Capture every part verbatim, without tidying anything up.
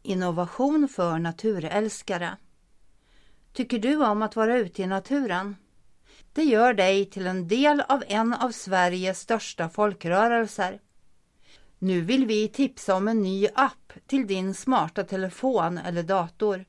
Innovation för naturälskare. Tycker du om att vara ute i naturen? Det gör dig till en del av en av Sveriges största folkrörelser. Nu vill vi tipsa om en ny app till din smarta telefon eller dator.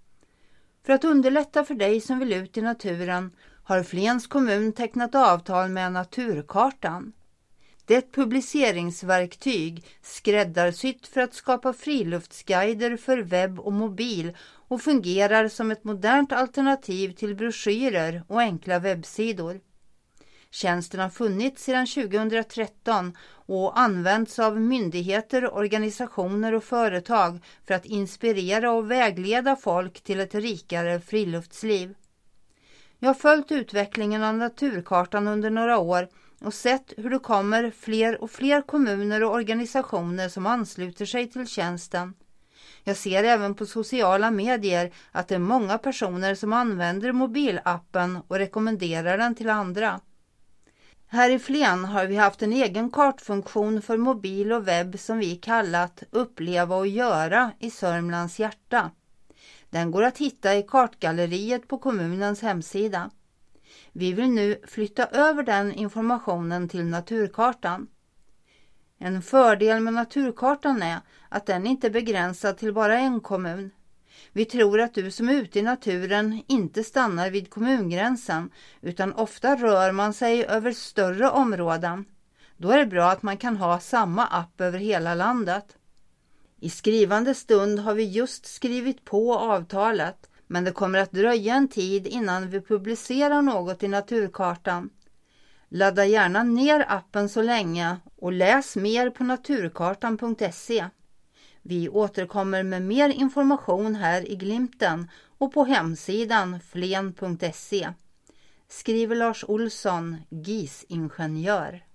För att underlätta för dig som vill ut i naturen har Flens kommun tecknat avtal med Naturkartan. Det är ett publiceringsverktyg skräddarsytt för att skapa friluftsguider för webb och mobil och fungerar som ett modernt alternativ till broschyrer och enkla webbsidor. Tjänsten har funnits sedan tjugohundratretton och används av myndigheter, organisationer och företag för att inspirera och vägleda folk till ett rikare friluftsliv. Jag har följt utvecklingen av Naturkartan under några år och sett hur det kommer fler och fler kommuner och organisationer som ansluter sig till tjänsten. Jag ser även på sociala medier att det är många personer som använder mobilappen och rekommenderar den till andra. Här i Flen har vi haft en egen kartfunktion för mobil och webb som vi kallat Uppleva och göra i Sörmlands hjärta. Den går att hitta i kartgalleriet på kommunens hemsida. Vi vill nu flytta över den informationen till Naturkartan. En fördel med Naturkartan är att den inte är begränsad till bara en kommun. Vi tror att du som är ute i naturen inte stannar vid kommungränsen utan ofta rör man sig över större områden. Då är det bra att man kan ha samma app över hela landet. I skrivande stund har vi just skrivit på avtalet, men det kommer att dröja en tid innan vi publicerar något i Naturkartan. Ladda gärna ner appen så länge och läs mer på naturkartan punkt se. Vi återkommer med mer information här i Glimten och på hemsidan flen punkt se. Skriver Lars Olsson, G I S-ingenjör.